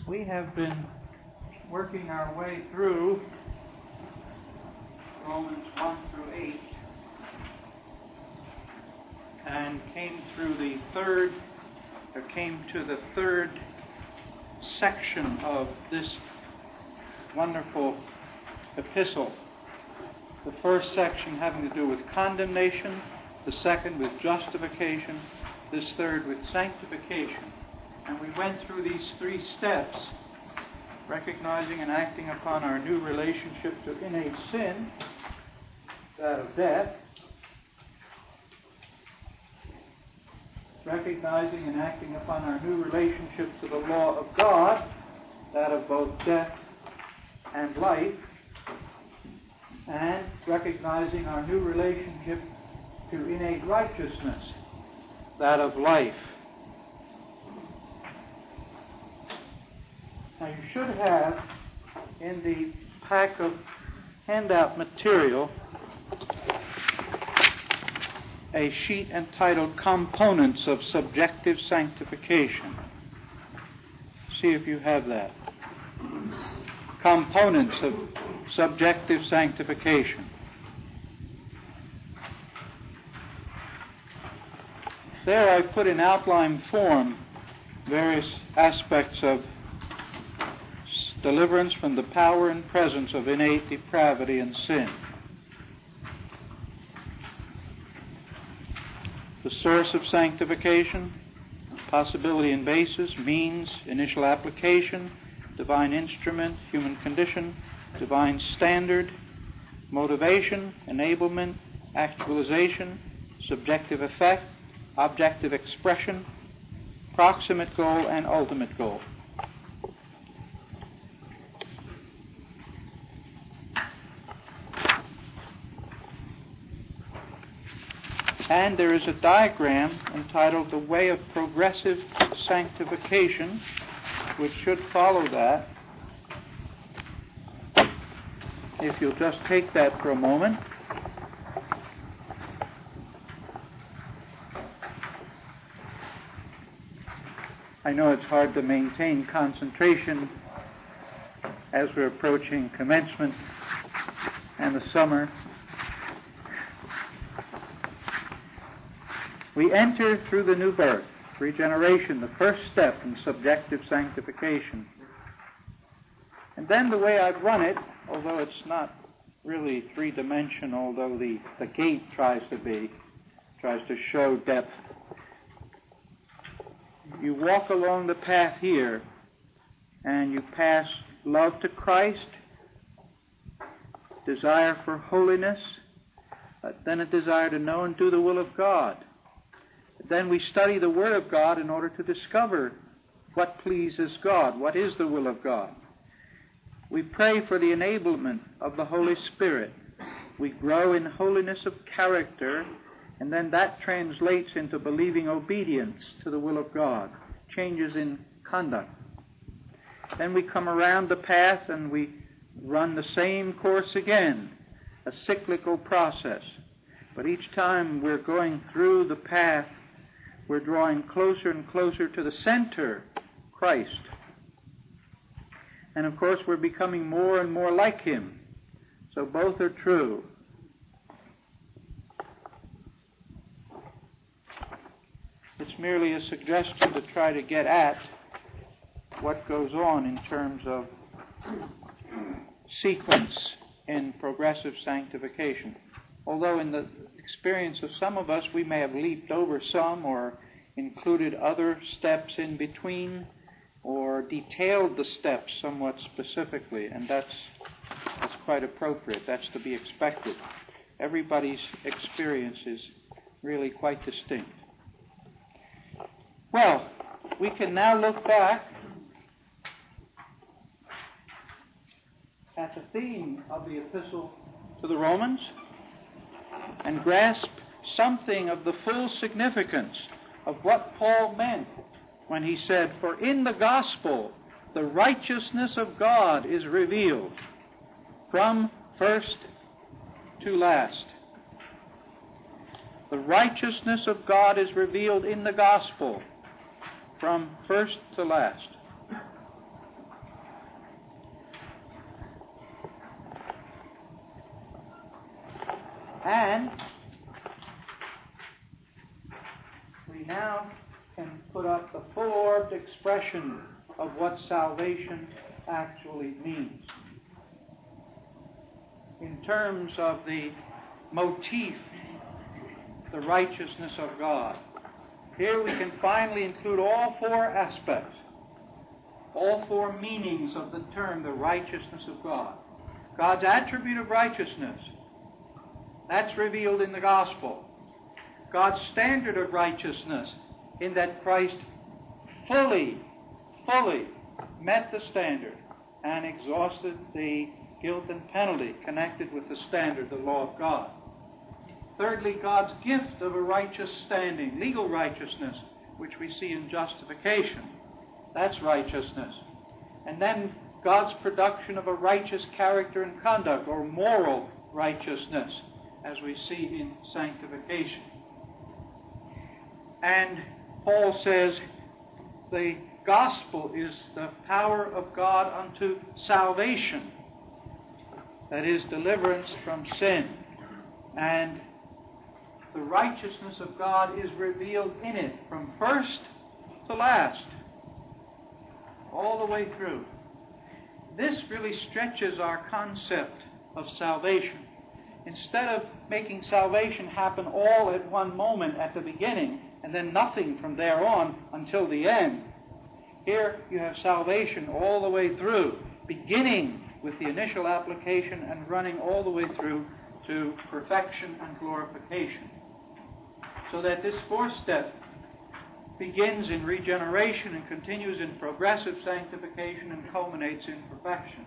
We have been working our way through Romans 1 through 8 and came to the third section of this wonderful epistle. The first section having to do with condemnation, the second with justification, this third with sanctification. And we went through these three steps, recognizing and acting upon our new relationship to innate sin, that of death, recognizing and acting upon our new relationship to the law of God, that of both death and life, and recognizing our new relationship to innate righteousness, that of life. Now you should have in the pack of handout material a sheet entitled Components of Subjective Sanctification. See if you have that. Components of Subjective Sanctification. There I put in outline form various aspects of deliverance from the power and presence of innate depravity and sin. The source of sanctification, possibility and basis, means, initial application, divine instrument, human condition, divine standard, motivation, enablement, actualization, subjective effect, objective expression, proximate goal, and ultimate goal. And there is a diagram entitled The Way of Progressive Sanctification, which should follow that. If you'll just take that for a moment. I know it's hard to maintain concentration as we're approaching commencement and the summer. We enter through the new birth, regeneration, the first step in subjective sanctification. And then the way I've run it, although it's not really three-dimensional, although the gate tries to show depth, you walk along the path here and you pass love to Christ, desire for holiness, then a desire to know and do the will of God. Then we study the Word of God in order to discover what pleases God, what is the will of God. We pray for the enablement of the Holy Spirit. We grow in holiness of character, and then that translates into believing obedience to the will of God, changes in conduct. Then we come around the path and we run the same course again, a cyclical process. But each time we're going through the path, we're drawing closer and closer to the center, Christ. And of course, we're becoming more and more like Him. So both are true. It's merely a suggestion to try to get at what goes on in terms of sequence in progressive sanctification. Although in the experience of some of us, we may have leaped over some or included other steps in between or detailed the steps somewhat specifically, and that's quite appropriate. That's to be expected. Everybody's experience is really quite distinct. Well, we can now look back at the theme of the Epistle to the Romans and grasp something of the full significance of what Paul meant when he said, "For in the gospel the righteousness of God is revealed from first to last." The righteousness of God is revealed in the gospel from first to last. And we now can put up the full-orbed expression of what salvation actually means. In terms of the motif, the righteousness of God, here we can finally include all four aspects, all four meanings of the term, the righteousness of God. God's attribute of righteousness, that's revealed in the gospel. God's standard of righteousness, in that Christ fully met the standard and exhausted the guilt and penalty connected with the standard, the law of God. Thirdly, God's gift of a righteous standing, legal righteousness, which we see in justification. That's righteousness. And then God's production of a righteous character and conduct, or moral righteousness, as we see in sanctification. And Paul says the gospel is the power of God unto salvation, that is, deliverance from sin. And the righteousness of God is revealed in it from first to last, all the way through. This really stretches our concept of salvation. Instead of making salvation happen all at one moment at the beginning and then nothing from there on until the end, here you have salvation all the way through, beginning with the initial application and running all the way through to perfection and glorification. So that this fourth step begins in regeneration and continues in progressive sanctification and culminates in perfection.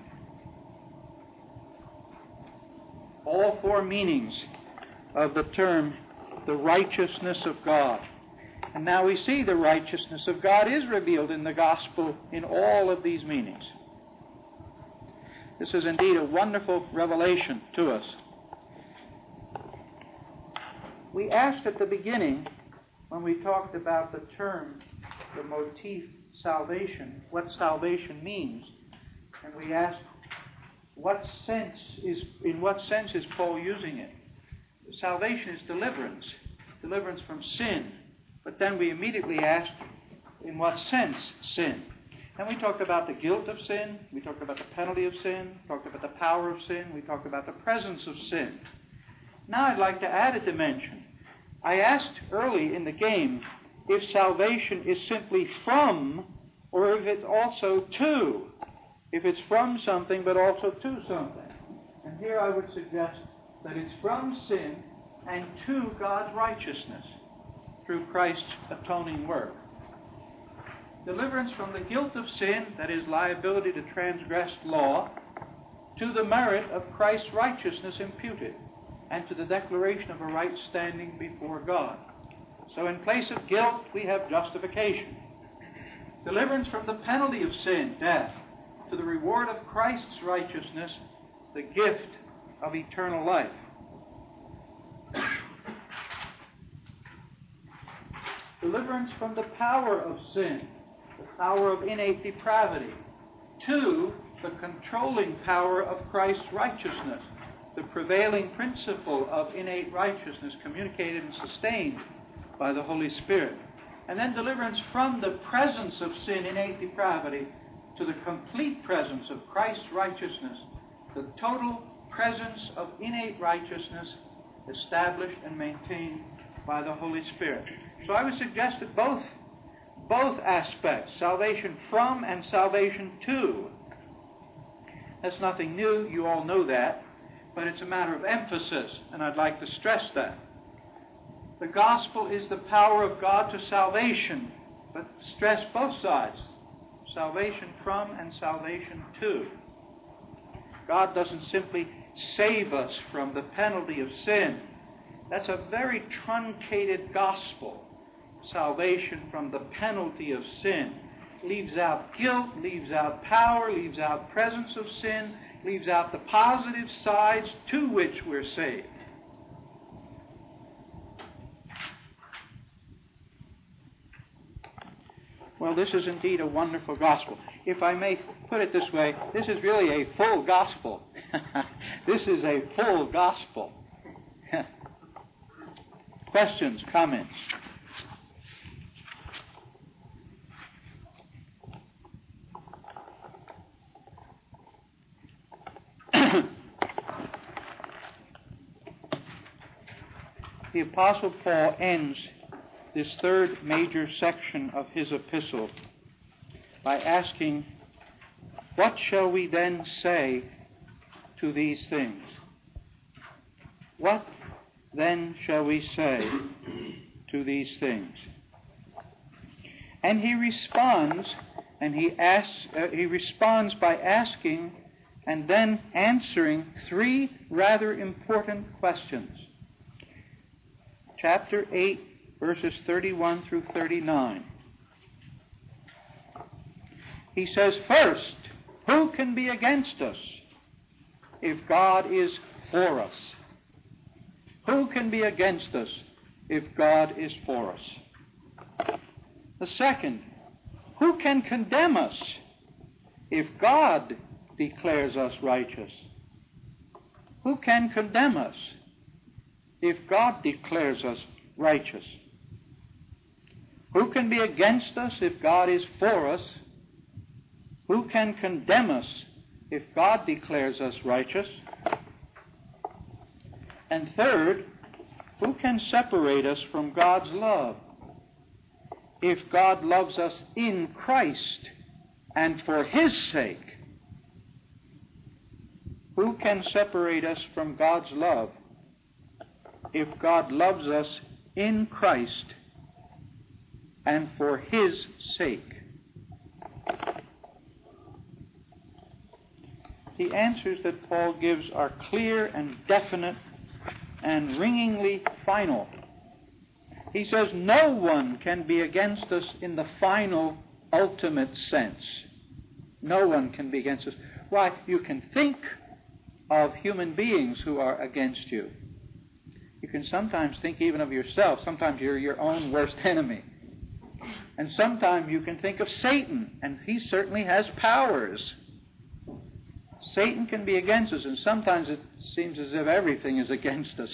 All four meanings of the term, the righteousness of God. And now we see the righteousness of God is revealed in the gospel in all of these meanings. This is indeed a wonderful revelation to us. We asked at the beginning, when we talked about the term, the motif salvation, what salvation means. And we asked, in what sense is Paul using it? Salvation is deliverance from sin. But then we immediately asked, in what sense sin? And we talked about the guilt of sin, we talked about the penalty of sin, we talked about the power of sin, we talked about the presence of sin. Now I'd like to add a dimension. I asked early in the game if salvation is simply from, or if it's also to. If it's from something, but also to something. And here I would suggest that it's from sin and to God's righteousness through Christ's atoning work. Deliverance from the guilt of sin, that is, liability to transgressed law, to the merit of Christ's righteousness imputed, and to the declaration of a right standing before God. So in place of guilt, we have justification. Deliverance from the penalty of sin, death, to the reward of Christ's righteousness, the gift of eternal life. Deliverance from the power of sin, the power of innate depravity, to the controlling power of Christ's righteousness, the prevailing principle of innate righteousness communicated and sustained by the Holy Spirit. And then deliverance from the presence of sin, innate depravity, to the complete presence of Christ's righteousness, the total presence of innate righteousness established and maintained by the Holy Spirit. So I would suggest that both aspects, salvation from and salvation to, that's nothing new, you all know that, but it's a matter of emphasis, and I'd like to stress that. The gospel is the power of God to salvation, but stress both sides, salvation from and salvation to. God doesn't simply save us from the penalty of sin. That's a very truncated gospel. Salvation from the penalty of sin leaves out guilt, leaves out power, leaves out presence of sin, leaves out the positive sides to which we're saved. Well, this is indeed a wonderful gospel. If I may put it this way, this is really a full gospel. This is a full gospel. Questions, comments? The Apostle Paul ends this third major section of his epistle by asking, what shall we then say to these things? What then shall we say to these things? And he responds, he responds by asking and then answering three rather important questions. Chapter 8, verses 31 through 39. He says, first, who can be against us if God is for us? Who can be against us if God is for us? The second, who can condemn us if God declares us righteous? Who can condemn us if God declares us righteous? Who can be against us if God is for us? Who can condemn us if God declares us righteous? And third, who can separate us from God's love? If God loves us in Christ and for His sake, who can separate us from God's love if God loves us in Christ and for His sake? The answers that Paul gives are clear and definite and ringingly final. He says no one can be against us in the final, ultimate sense. No one can be against us. Why, you can think of human beings who are against you. You can sometimes think even of yourself. Sometimes you're your own worst enemy. And sometimes you can think of Satan, and he certainly has powers. Satan can be against us, and sometimes it seems as if everything is against us.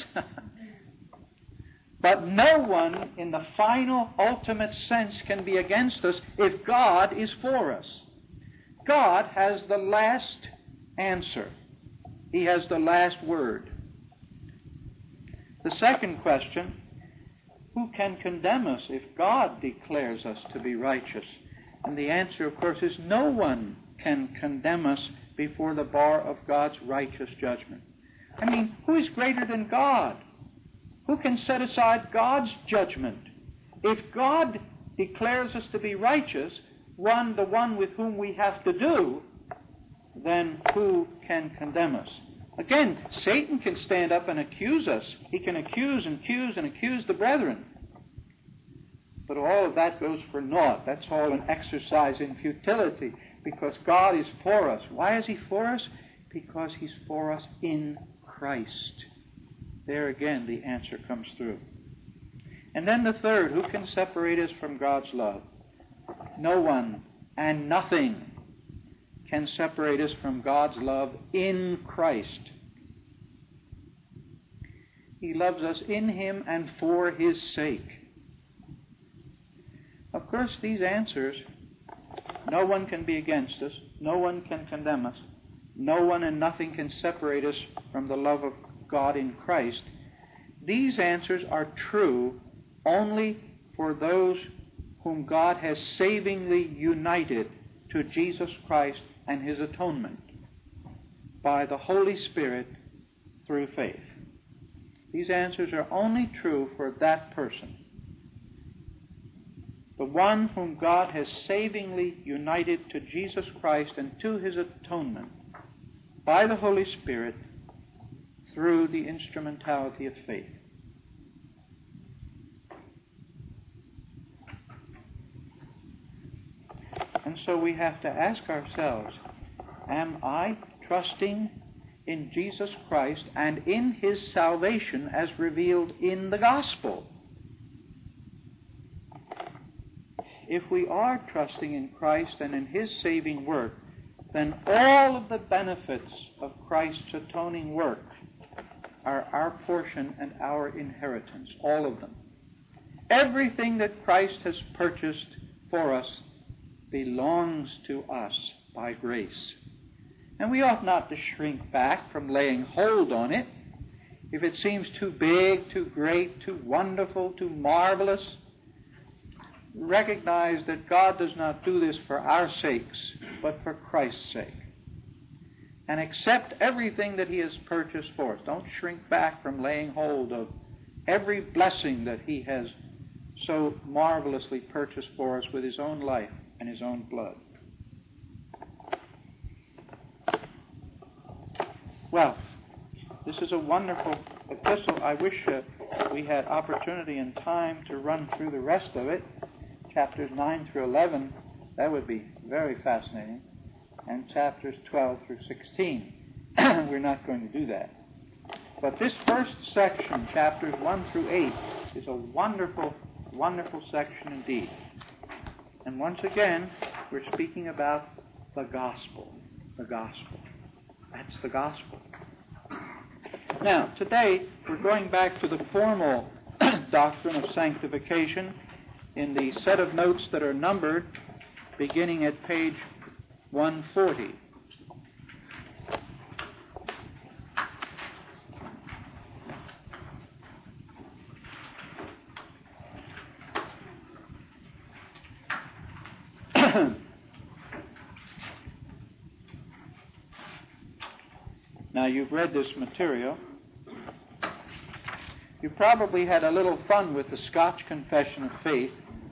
But no one in the final, ultimate sense can be against us if God is for us. God has the last answer. He has the last word. The second question, who can condemn us if God declares us to be righteous? And the answer, of course, is no one can condemn us before the bar of God's righteous judgment. I mean, who is greater than God? Who can set aside God's judgment? If God declares us to be righteous, the one with whom we have to do, then who can condemn us? Again, Satan can stand up and accuse us. He can accuse the brethren. But all of that goes for naught. That's all an exercise in futility, because God is for us. Why is He for us? Because He's for us in Christ. There again, the answer comes through. And then the third, who can separate us from God's love? No one and nothing can separate us from God's love in Christ. He loves us in Him and for His sake. Of course, these answers, no one can be against us, no one can condemn us, no one and nothing can separate us from the love of God in Christ. These answers are true only for those whom God has savingly united to Jesus Christ and His atonement by the Holy Spirit through faith. These answers are only true for that person. The one whom God has savingly united to Jesus Christ and to His atonement by the Holy Spirit through the instrumentality of faith. And so we have to ask ourselves, am I trusting in Jesus Christ and in His salvation as revealed in the gospel? If we are trusting in Christ and in His saving work, then all of the benefits of Christ's atoning work are our portion and our inheritance, all of them. Everything that Christ has purchased for us belongs to us by grace. And we ought not to shrink back from laying hold on it. If it seems too big, too great, too wonderful, too marvelous, recognize that God does not do this for our sakes, but for Christ's sake. And accept everything that He has purchased for us. Don't shrink back from laying hold of every blessing that He has so marvelously purchased for us with His own life and His own blood. Well, this is a wonderful epistle. I wish we had opportunity and time to run through the rest of it. Chapters 9 through 11, that would be very fascinating. And chapters 12 through 16. We're not going to do that. But this first section, chapters 1 through 8, is a wonderful, wonderful section indeed. And once again, we're speaking about the gospel. The gospel. That's the gospel. Now, today, we're going back to the formal doctrine of sanctification in the set of notes that are numbered, beginning at page 140. Now, you've read this material. You probably had a little fun with the Scotch Confession of Faith.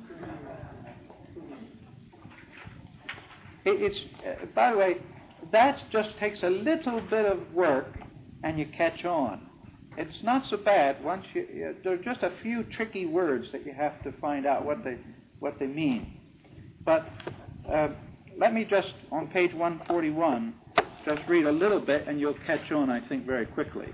It's by the way, that just takes a little bit of work, and you catch on. It's not so bad. Once there are just a few tricky words that you have to find out what they mean. But let me just, on page 141, just read a little bit, and you'll catch on, I think, very quickly.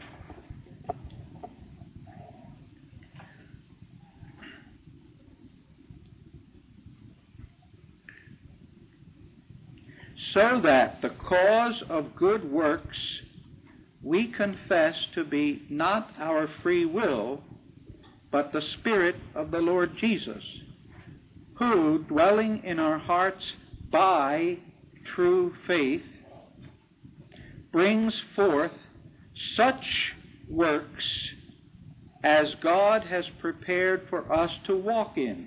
So that the cause of good works we confess to be not our free will, but the Spirit of the Lord Jesus, who, dwelling in our hearts by true faith, brings forth such works as God has prepared for us to walk in.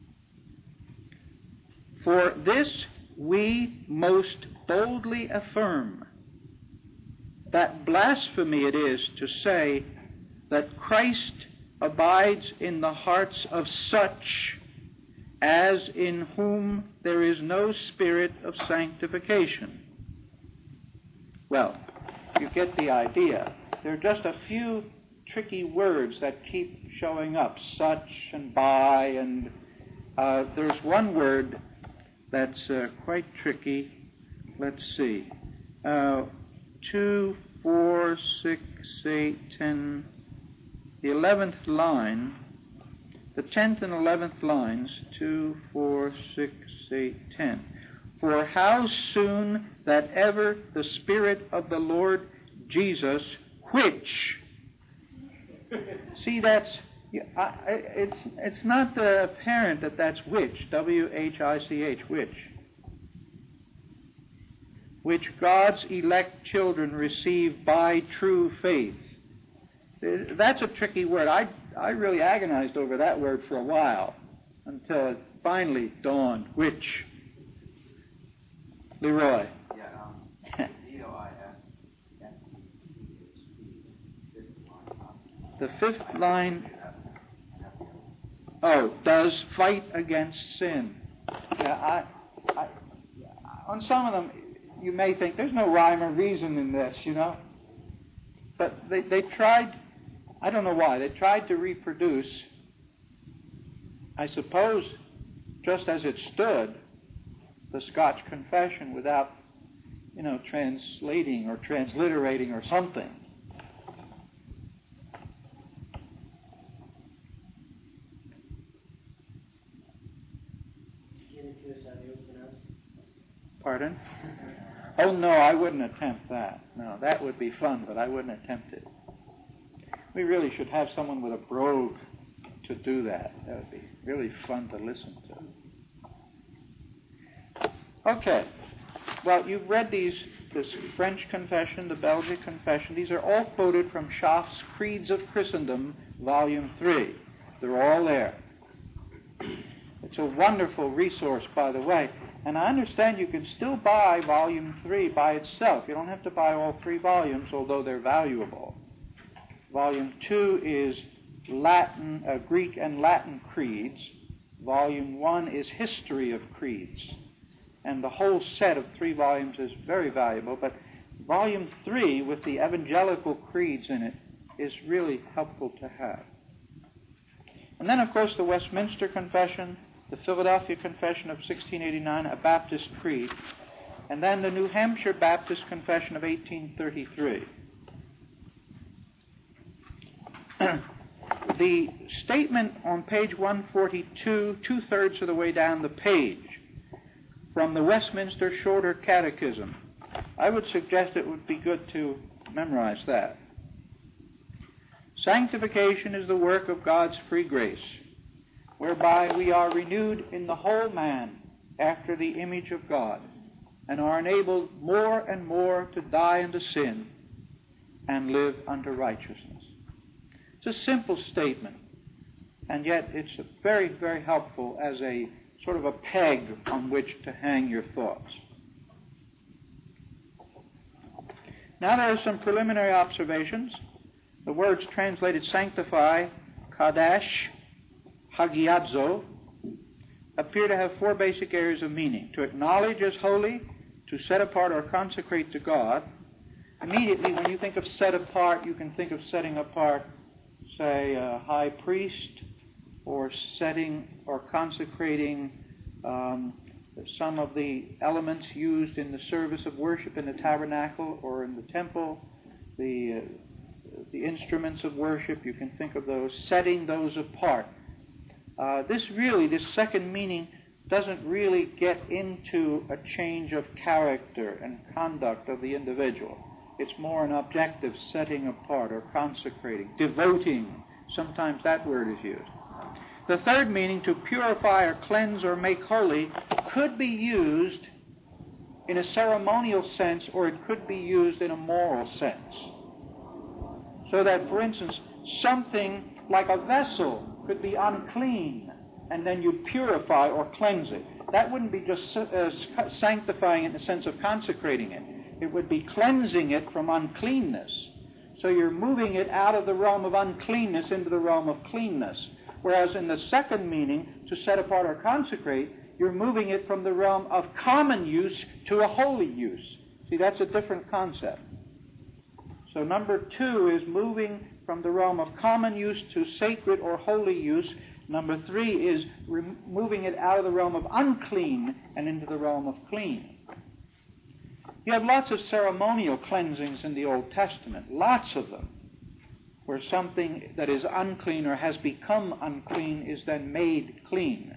For this we most boldly affirm, that blasphemy it is to say that Christ abides in the hearts of such as in whom there is no spirit of sanctification. Well, you get the idea. There are just a few tricky words that keep showing up, such and by, and there's one word that's quite tricky. Let's see. 2, 4, 6, 8, 10. The 11th line, the 10th and 11th lines, 2, 4, 6, 8, 10. For how soon that ever the Spirit of the Lord Jesus, which, see, that's, it's not apparent that that's which, W-H-I-C-H, which God's elect children receive by true faith. That's a tricky word. I really agonized over that word for a while until it finally dawned. Which? Leroy. The fifth line, does fight against sin. Yeah, on some of them, you may think there's no rhyme or reason in this, But they tried, I don't know why, they tried to reproduce, I suppose, just as it stood, the Scotch Confession without, translating or transliterating or something. Pardon? Oh, no, I wouldn't attempt that. No, that would be fun, but I wouldn't attempt it. We really should have someone with a brogue to do that. That would be really fun to listen to. Okay. Well, you've read this French Confession, the Belgic Confession. These are all quoted from Schaff's Creeds of Christendom, Volume 3. They're all there. It's a wonderful resource, by the way. And I understand you can still buy Volume 3 by itself. You don't have to buy all 3 volumes, although they're valuable. Volume 2 is Greek and Latin creeds. Volume 1 is History of Creeds. And the whole set of 3 volumes is very valuable. But Volume 3, with the evangelical creeds in it, is really helpful to have. And then, of course, the Westminster Confession, the Philadelphia Confession of 1689, a Baptist creed, and then the New Hampshire Baptist Confession of 1833. The statement on page 142, 2/3 of the way down the page, from the Westminster Shorter Catechism, I would suggest it would be good to memorize that. Sanctification is the work of God's free grace, whereby we are renewed in the whole man after the image of God, and are enabled more and more to die unto sin and live unto righteousness. It's a simple statement, and yet it's very, very helpful as a sort of a peg on which to hang your thoughts. Now there are some preliminary observations. The words translated sanctify, kadash, hagiadzo, appear to have 4 basic areas of meaning: to acknowledge as holy, to set apart or consecrate to God. Immediately, when you think of set apart, you can think of setting apart, say, a high priest, or setting or consecrating some of the elements used in the service of worship in the tabernacle or in the temple, the instruments of worship. You can think of those, setting those apart. This second meaning doesn't really get into a change of character and conduct of the individual. It's more an objective setting apart or consecrating, devoting. Sometimes that word is used. The third meaning, to purify or cleanse or make holy, could be used in a ceremonial sense, or it could be used in a moral sense. So that, for instance, something like a vessel could be unclean, and then you purify or cleanse it. That wouldn't be just sanctifying it in the sense of consecrating it. It would be cleansing it from uncleanness. So you're moving it out of the realm of uncleanness into the realm of cleanness. Whereas in the second meaning, to set apart or consecrate, you're moving it from the realm of common use to a holy use. See, that's a different concept. So number 2 is moving from the realm of common use to sacred or holy use. Number 3 is moving it out of the realm of unclean and into the realm of clean. You have lots of ceremonial cleansings in the Old Testament, lots of them, where something that is unclean or has become unclean is then made clean.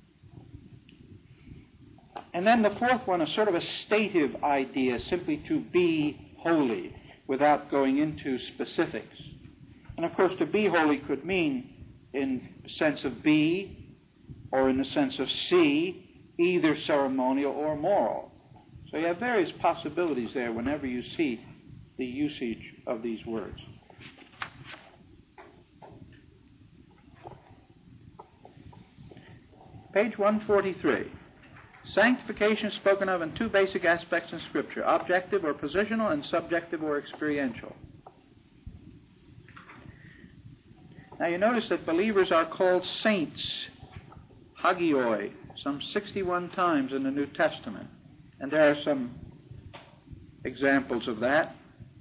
And then the 4th one is sort of a stative idea, simply to be holy, without going into specifics. And of course, to be holy could mean in the sense of be, or in the sense of see, either ceremonial or moral. So you have various possibilities there whenever you see the usage of these words. Page 143. Sanctification is spoken of in 2 basic aspects in Scripture: objective or positional, and subjective or experiential. Now you notice that believers are called saints, hagioi, some 61 times in the New Testament. And there are some examples of that.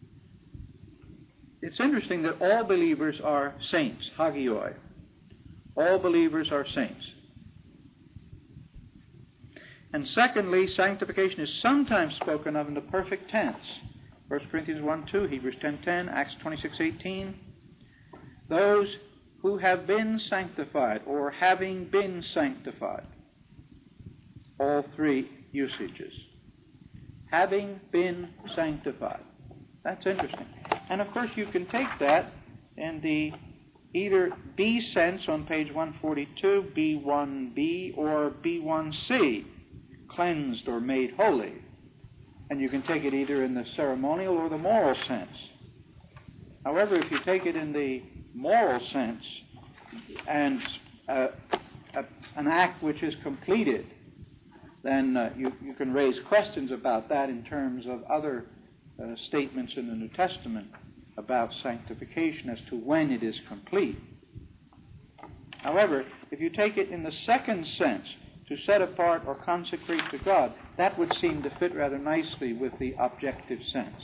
It's interesting that all believers are saints, hagioi. All believers are saints. And secondly, sanctification is sometimes spoken of in the perfect tense. 1 Corinthians 1:2, Hebrews 10:10, Acts 26:18. Those who have been sanctified, or having been sanctified. All 3 usages. Having been sanctified. That's interesting. And of course you can take that in the either B sense on page 142, B1b, or B1c, cleansed or made holy. And you can take it either in the ceremonial or the moral sense. However, if you take it in the moral sense and an act which is completed, then you can raise questions about that in terms of other statements in the New Testament about sanctification as to when it is complete. However, if you take it in the second sense, to set apart or consecrate to God, that would seem to fit rather nicely with the objective sense.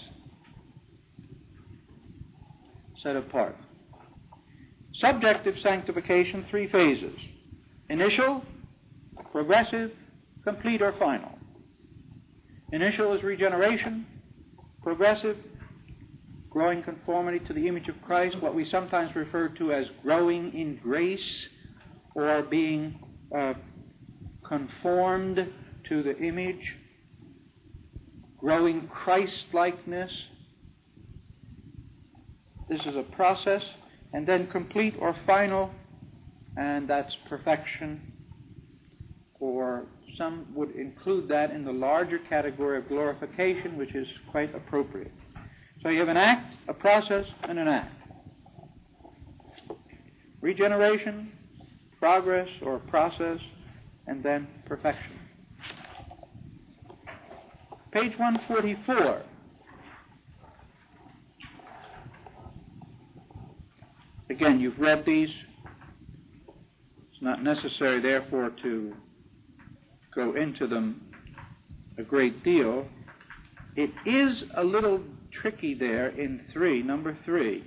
Set apart. Subjective sanctification, 3 phases. Initial, progressive, complete, or final. Initial is regeneration. Progressive, growing conformity to the image of Christ, what we sometimes refer to as growing in grace, or being conformed to the image, growing Christ-likeness. This is a process. And then complete or final, and that's perfection, or some would include that in the larger category of glorification, which is quite appropriate. So you have an act, a process, and an act. Regeneration, progress or process, and then perfection. Page 144. Again, you've read these. It's not necessary, therefore, to go into them a great deal. It is a little tricky there in number 3,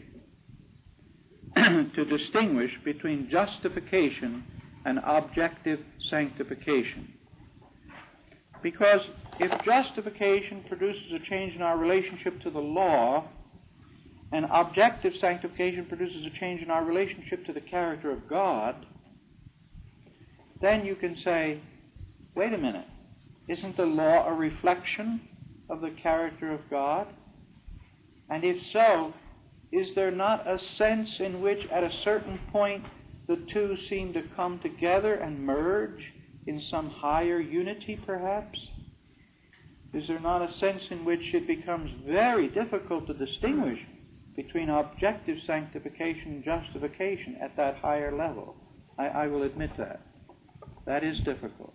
to distinguish between justification and objective sanctification. Because if justification produces a change in our relationship to the law, and objective sanctification produces a change in our relationship to the character of God, then you can say, wait a minute, isn't the law a reflection of the character of God? And if so, is there not a sense in which at a certain point the two seem to come together and merge in some higher unity, perhaps? Is there not a sense in which it becomes very difficult to distinguish between objective sanctification and justification at that higher level? I will admit that. That is difficult.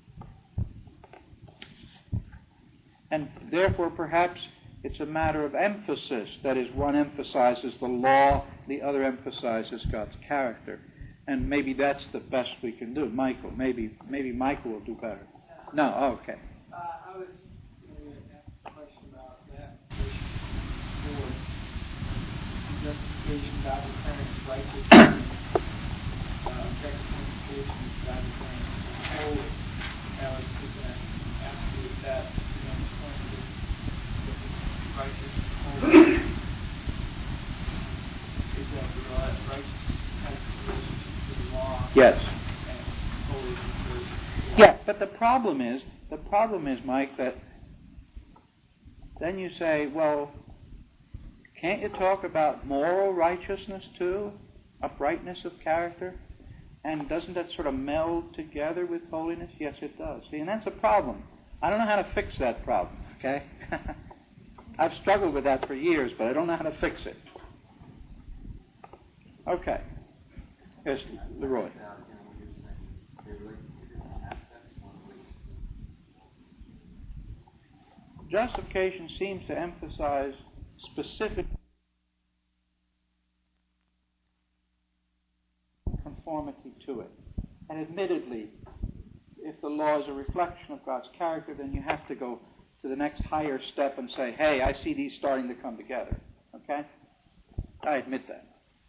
And therefore, perhaps it's a matter of emphasis. That is, one emphasizes the law, the other emphasizes God's character. And maybe that's the best we can do. Michael, maybe Michael will do better. No, okay. I was going to ask a question about that. For justification, God declaring righteous. Objective sanctification, God declaring holy. I was just going to ask you if that, the point of righteous and holy, is that the righteous has a relationship to the law. Yes. And holy is the law. Yeah, but the problem is, Mike, that then you say, well, can't you talk about moral righteousness too? Uprightness of character? And doesn't that sort of meld together with holiness? Yes, it does. See, and that's a problem. I don't know how to fix that problem, okay? I've struggled with that for years, but I don't know how to fix it. Okay. Yes, Leroy. Justification seems to emphasize specific conformity to it. And admittedly, if the law is a reflection of God's character, then you have to go to the next higher step and say, hey, I see these starting to come together. Okay? I admit that.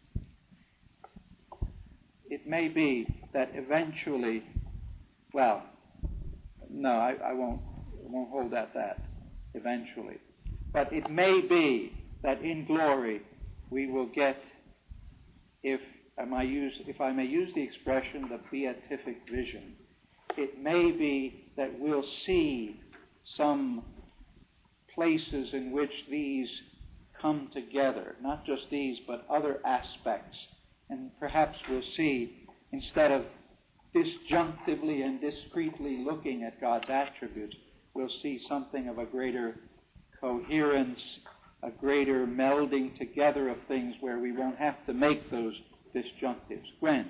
It may be that eventually, well, no, I won't hold at that eventually. But it may be that in glory we will get, if I may use the expression, the beatific vision. It may be that we'll see some places in which these come together, not just these, but other aspects. And perhaps we'll see, instead of disjunctively and discretely looking at God's attributes, we'll see something of a greater coherence, a greater melding together of things where we won't have to make those disjunctives. Gwen?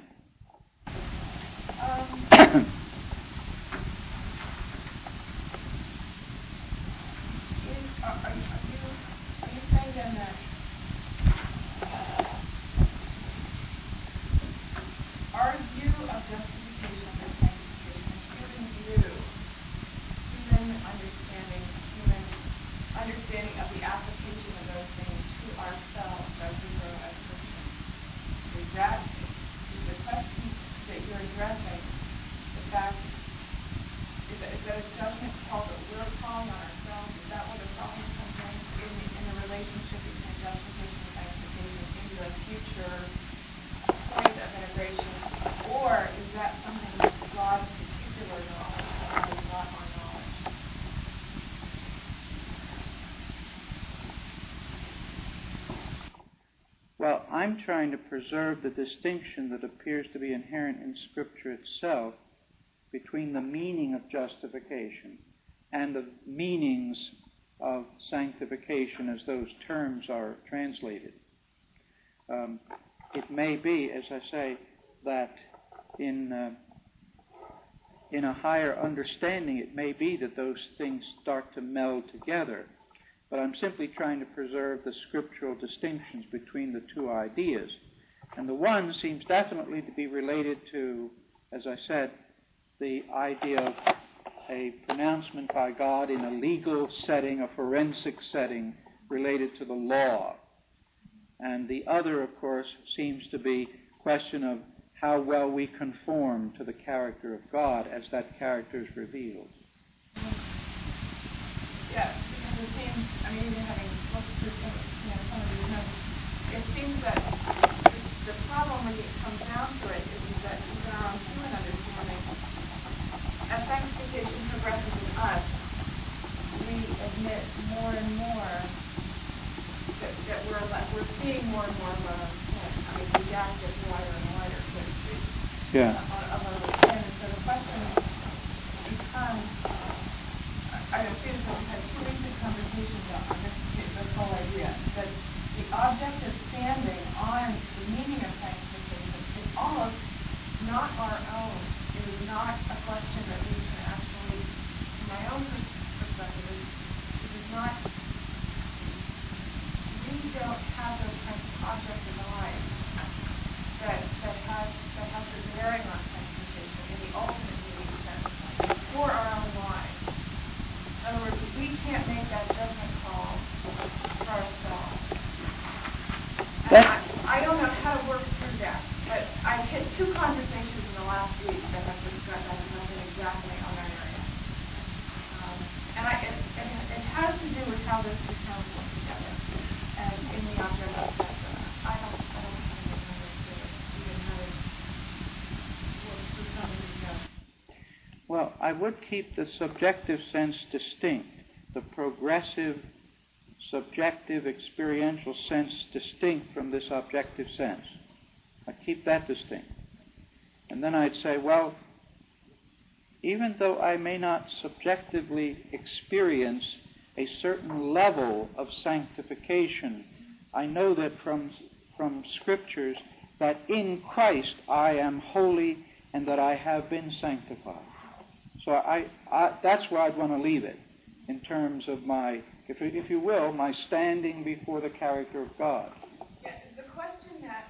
Are you saying then that our view of justification and sanctification, human view, human understanding of the application of those things to ourselves as we grow as Christians, is the question that you're addressing, the fact is that a judgment call that we're calling on ourselves? Is that where the problem comes in the relationship between justification and sanctification into a future point of integration? Or is that something that God's particular knowledge that is not our knowledge? Well, I'm trying to preserve the distinction that appears to be inherent in Scripture itself between the meaning of justification and the meanings of sanctification as those terms are translated. It may be, as I say, that in a higher understanding, it may be that those things start to meld together. But I'm simply trying to preserve the scriptural distinctions between the two ideas. And the one seems definitely to be related to, as I said, the idea of a pronouncement by God in a legal setting, a forensic setting, related to the law. And the other, of course, seems to be a question of how well we conform to the character of God as that character is revealed. Yes, because it seems, even having looked through some of these notes, it seems that the problem when it comes down to it is that even our own human understanding, as sanctification progresses in us, we admit more and more that we're seeing more and more of the gap gets wider and wider, so to speak, of our understanding. So the question becomes, I have seen that we've had 2 recent conversations on this whole idea, that the object of standing on the meaning of sanctification is almost not our own. It is not a question that we can actually, from my own perspective, it is not, we don't have those kinds of objects in mind that has the bearing on sanctification in the ultimate meaning of sanctification for our own lives. In other words, we can't make that judgment call for ourselves. And I don't know how to work through that, but I've had 2 conversations in the last week that have discussed that have been exactly on that area. And it has to do with how those 2 terms work together and in the object of judgment. I don't have any understood even how to work through some of these notes. Well, I would keep the subjective sense distinct, the progressive, subjective, experiential sense distinct from this objective sense. I'd keep that distinct. And then I'd say, well, even though I may not subjectively experience a certain level of sanctification, I know that from Scriptures that in Christ I am holy and that I have been sanctified. So I that's where I'd want to leave it in terms of my, if you will, my standing before the character of God. Yeah, the question that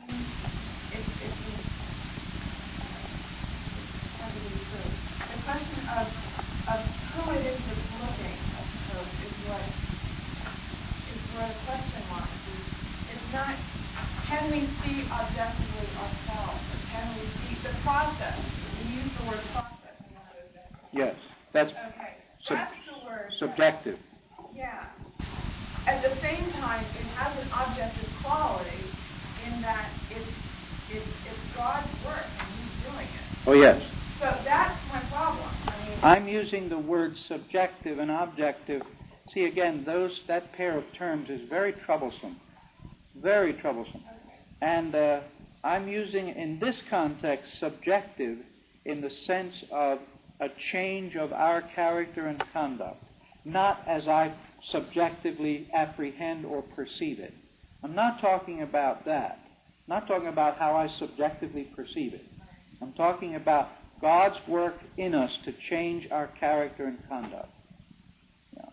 the question of who it is that's looking, I suppose, is where the question lies. It's not, can we see objectively ourselves, or can we see the process? We use the word process in one of those definitions. Yes, that's okay. That's the word. Subjective. Yeah. At the same time, it has an objective quality in that it's God's work and He's doing it. Oh, yes. So that's my problem. I'm using the word subjective and objective See, again, that pair of terms is very troublesome. Very troublesome. And I'm using, in this context, subjective in the sense of a change of our character and conduct, not as I subjectively apprehend or perceive it. I'm not talking about that. I'm not talking about how I subjectively perceive it. I'm talking about God's work in us to change our character and conduct. Yeah.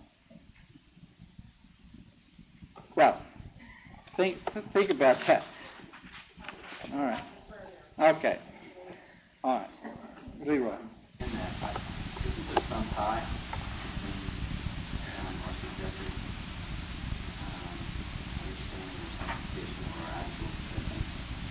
Well, think about that. All right. Okay. All right. Leroy. In that, isn't there some tie between our subjective understanding of sanctification or actual commitment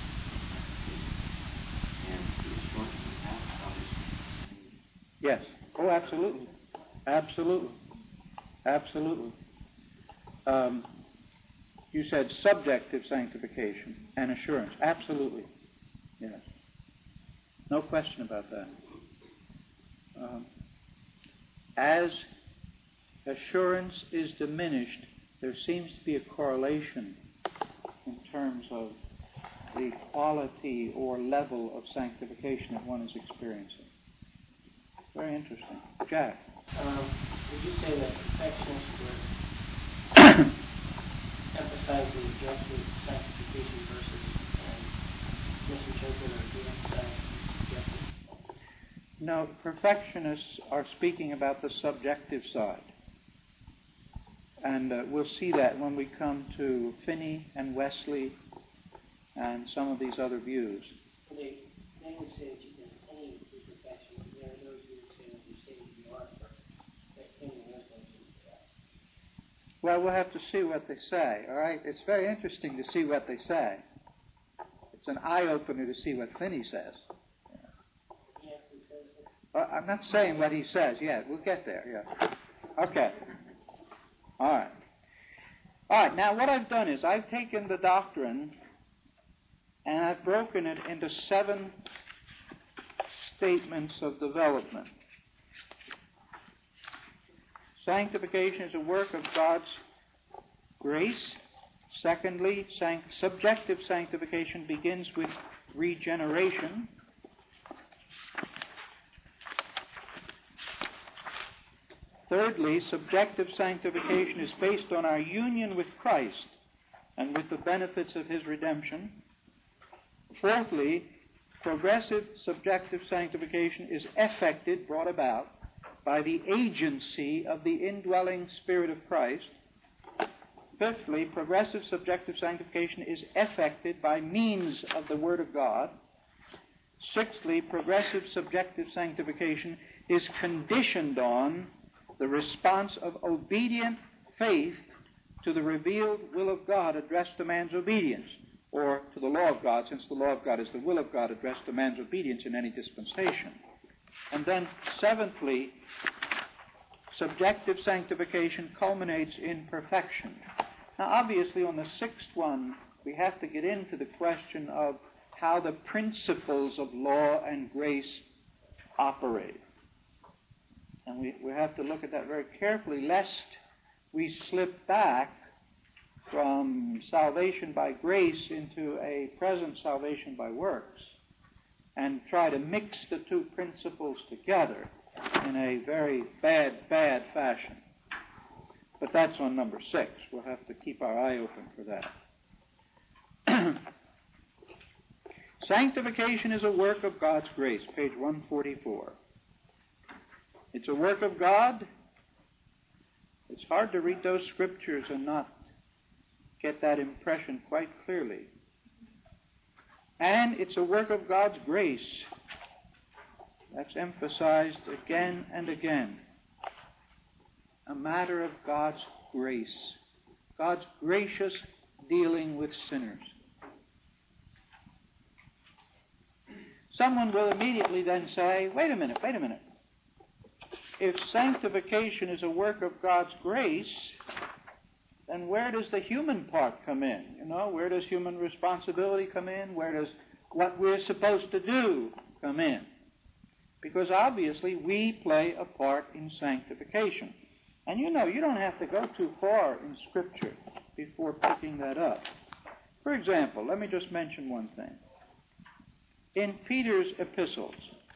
and the assurance we have of salvation? Yes. Oh, absolutely. Absolutely. Absolutely. You said subjective sanctification and assurance. Absolutely. Yes. No question about that. As assurance is diminished, there seems to be a correlation in terms of the quality or level of sanctification that one is experiencing. Very interesting. Jack? Would you say that perfectionists would emphasize the objective sanctification versus misinterpret or de-emphasize subjective? No, perfectionists are speaking about the subjective side. And we'll see that when we come to Finney and Wesley and some of these other views. Well, they would say that you can attain to perfection. There are those who would say that you say that you are perfect. Finney and Wesley say that. Well, we'll have to see what they say, all right? It's very interesting to see what they say. It's an eye-opener to see what Finney says. I'm not saying what he says yet. We'll get there, yeah. Okay. All right. All right, now what I've done is I've taken the doctrine and I've broken it into 7 statements of development. Sanctification is a work of God's grace. Secondly, subjective sanctification begins with regeneration. Thirdly, subjective sanctification is based on our union with Christ and with the benefits of His redemption. Fourthly, progressive subjective sanctification is effected, brought about, by the agency of the indwelling Spirit of Christ. Fifthly, progressive subjective sanctification is effected by means of the Word of God. Sixthly, progressive subjective sanctification is conditioned on the response of obedient faith to the revealed will of God addressed to man's obedience, or to the law of God, since the law of God is the will of God addressed to man's obedience in any dispensation. And then, seventhly, subjective sanctification culminates in perfection. Now, obviously, on the 6th one, we have to get into the question of how the principles of law and grace operate. And we have to look at that very carefully, lest we slip back from salvation by grace into a present salvation by works and try to mix the two principles together in a very bad fashion. But that's on number 6. We'll have to keep our eye open for that. Sanctification is a work of God's grace, page 144. It's a work of God. It's hard to read those scriptures and not get that impression quite clearly. And it's a work of God's grace. That's emphasized again and again. A matter of God's grace. God's gracious dealing with sinners. Someone will immediately then say, wait a minute. If sanctification is a work of God's grace, then where does the human part come in? Where does human responsibility come in? Where does what we're supposed to do come in? Because obviously we play a part in sanctification. And you know, you don't have to go too far in Scripture before picking that up. For example, let me just mention one thing. In Peter's epistles,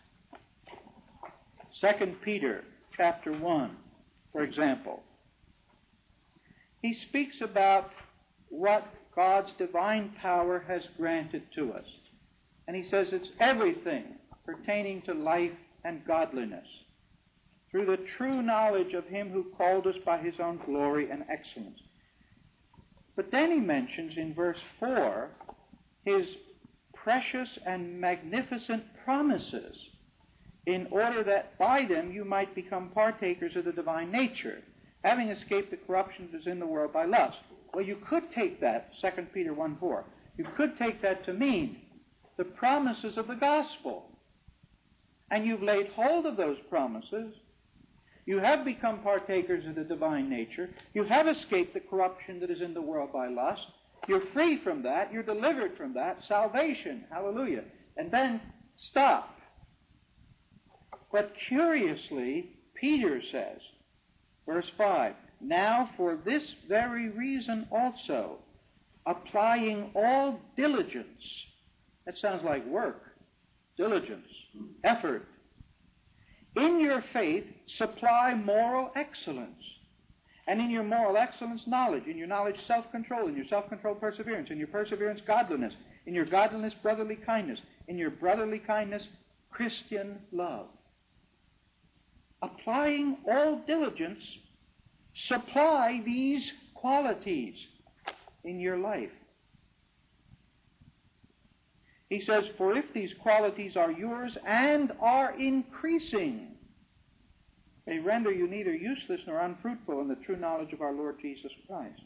2 Peter chapter 1, for example, he speaks about what God's divine power has granted to us. And he says it's everything pertaining to life and godliness, through the true knowledge of him who called us by his own glory and excellence. But then he mentions in verse 4 his precious and magnificent promises, in order that by them you might become partakers of the divine nature, having escaped the corruption that is in the world by lust. Well, you could take that, 2 Peter 1:4, you could take that to mean the promises of the gospel. And you've laid hold of those promises. You have become partakers of the divine nature. You have escaped the corruption that is in the world by lust. You're free from that. You're delivered from that. Salvation. Hallelujah. And then stop. But curiously, Peter says, verse 5, now for this very reason also, applying all diligence. That sounds like work. Diligence. Effort. In your faith, supply moral excellence. And in your moral excellence, knowledge. In your knowledge, self-control. In your self-control, perseverance. In your perseverance, godliness. In your godliness, brotherly kindness. In your brotherly kindness, Christian love. Applying all diligence, supply these qualities in your life. He says, for if these qualities are yours and are increasing, they render you neither useless nor unfruitful in the true knowledge of our Lord Jesus Christ.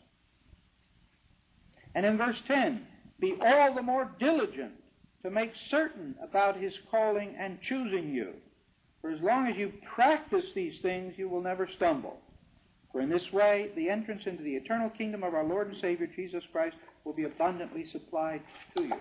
And in verse 10, be all the more diligent to make certain about his calling and choosing you. For as long as you practice these things, you will never stumble. For in this way, the entrance into the eternal kingdom of our Lord and Savior Jesus Christ will be abundantly supplied to you.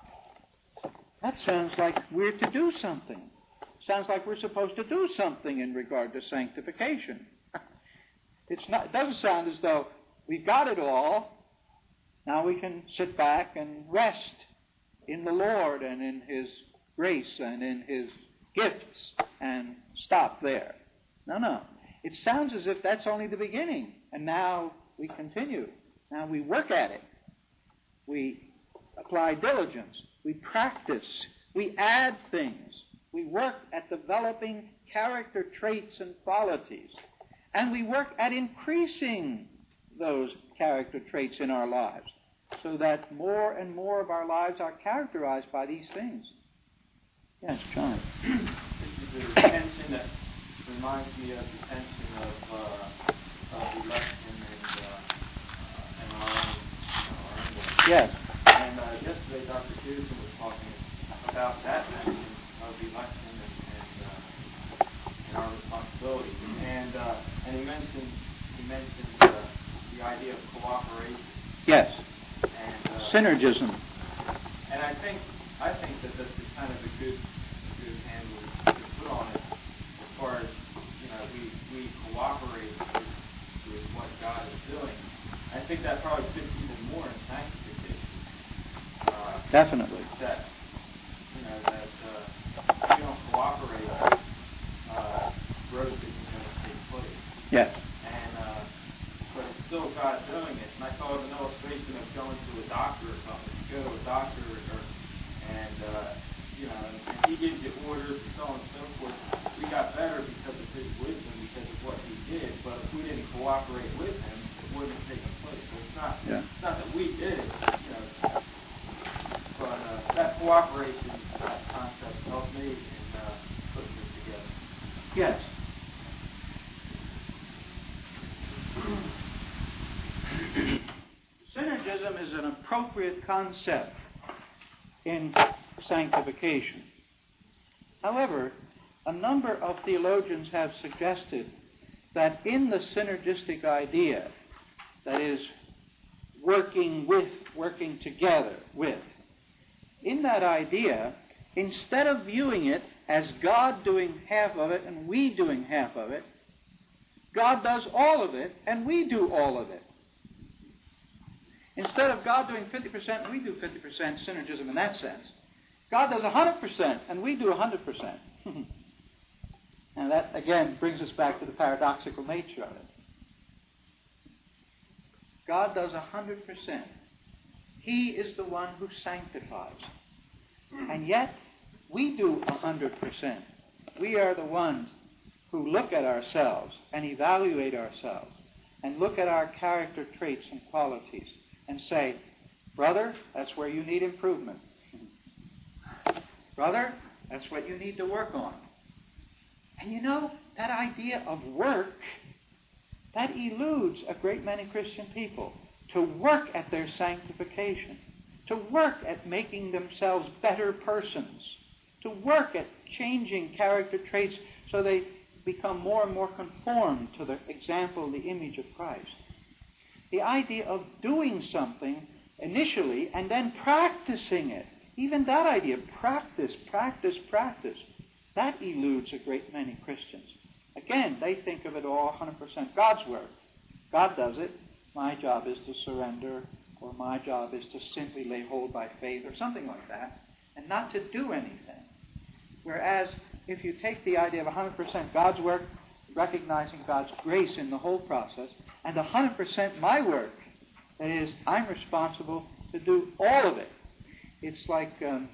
That sounds like we're to do something. Sounds like we're supposed to do something in regard to sanctification. It doesn't sound as though we've got it all. Now we can sit back and rest in the Lord and in his grace and in his gifts and stop there. No. It sounds as if that's only the beginning. And now we continue. Now we work at it. We apply diligence. We practice. We add things. We work at developing character traits and qualities. And we work at increasing those character traits in our lives so that more and more of our lives are characterized by these things. Yes, John. This is a tension that reminds me of the tension of election and our own work. Yes. And yesterday Dr. Peterson was talking about that tension of election and our responsibility. And he mentioned the idea of cooperation. Yes. And synergism. And I think that this is kind of a good handle to put on it as far as, we cooperate with what God is doing. I think that probably fits even more in sanctification. Definitely. That if you don't cooperate, growth isn't going to take place. Yes. But it's still God doing it. And I thought of an illustration of going to a doctor or something. You go to a doctor and he gives you orders and so on and so forth. We got better because of his wisdom, because of what he did. But if we didn't cooperate with him, it wouldn't have taken place. So it's not that we did it, but that cooperation, that concept helped me in putting this together. Yes. Synergism is an appropriate concept in sanctification. However, a number of theologians have suggested that in the synergistic idea, that is, working together with, in that idea, instead of viewing it as God doing half of it and we doing half of it, God does all of it, and we do all of it. Instead of God doing 50% and we do 50%, synergism in that sense, God does 100% and we do 100%. And that, again, brings us back to the paradoxical nature of it. God does 100%. He is the one who sanctifies. And yet, we do 100%. We are the ones who look at ourselves and evaluate ourselves and look at our character traits and qualities and say, brother, that's where you need improvement. Brother, that's what you need to work on. And you know, that idea of work, that eludes a great many Christian people. To work at their sanctification, to work at making themselves better persons, to work at changing character traits so they become more and more conformed to the example, the image of Christ. The idea of doing something initially and then practicing it, even that idea, practice, that eludes a great many Christians. Again, they think of it all 100% God's work. God does it. My job is to surrender, or my job is to simply lay hold by faith, or something like that, and not to do anything. Whereas, if you take the idea of 100% God's work, recognizing God's grace in the whole process, and 100% my work, that is, I'm responsible to do all of it. It's like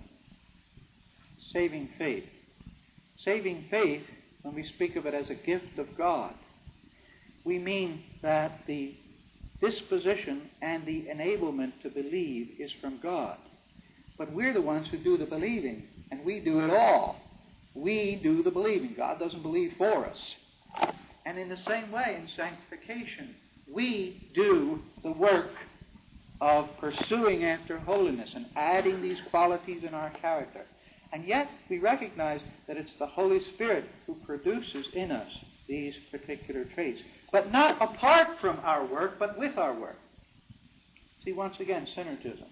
saving faith. Saving faith, when we speak of it as a gift of God, we mean that the disposition and the enablement to believe is from God. But we're the ones who do the believing, and we do it all. We do the believing. God doesn't believe for us. And in the same way, in sanctification, we do the work of pursuing after holiness and adding these qualities in our character. And yet, we recognize that it's the Holy Spirit who produces in us these particular traits. But not apart from our work, but with our work. See, once again, synergism.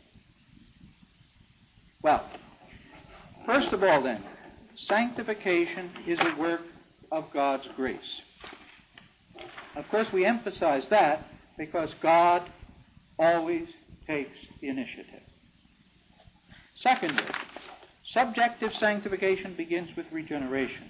Well, first of all then, sanctification is a work of God's grace. Of course, we emphasize that because God always takes the initiative. Secondly, subjective sanctification begins with regeneration.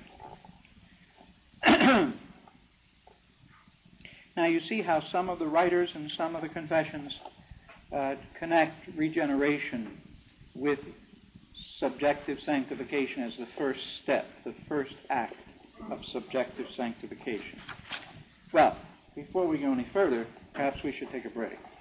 Now you see how some of the writers and some of the confessions connect regeneration with subjective sanctification as the first step, the first act of subjective sanctification. Well, before we go any further, perhaps we should take a break.